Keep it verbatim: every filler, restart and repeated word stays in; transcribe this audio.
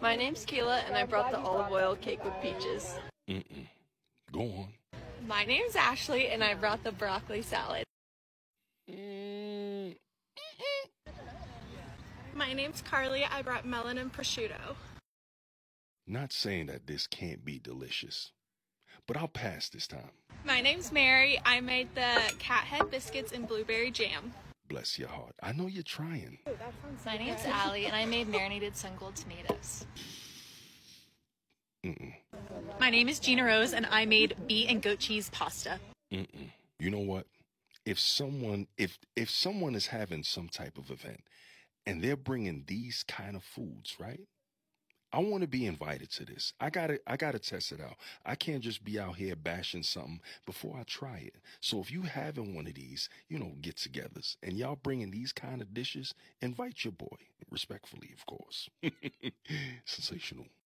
My name's Kayla, and I brought the olive oil cake with peaches. Mm-mm. Go on. My name's Ashley, and I brought the broccoli salad. Mm. My name's Carly. I brought melon and prosciutto. Not saying that this can't be delicious, but I'll pass this time. My name's Mary. I made the cat head biscuits and blueberry jam. Bless your heart. I know you're trying. My name's Allie, and I made marinated sun-gold tomatoes. Mm-mm. My name is Gina Rose, and I made beet and goat cheese pasta. Mm-mm. You know what? If someone, if if someone is having some type of event, and they're bringing these kind of foods, right? I want to be invited to this. I gotta, I gotta test it out. I can't just be out here bashing something before I try it. So if you having one of these, you know, get-togethers, and y'all bringing these kind of dishes, invite your boy, respectfully, of course. Sensational.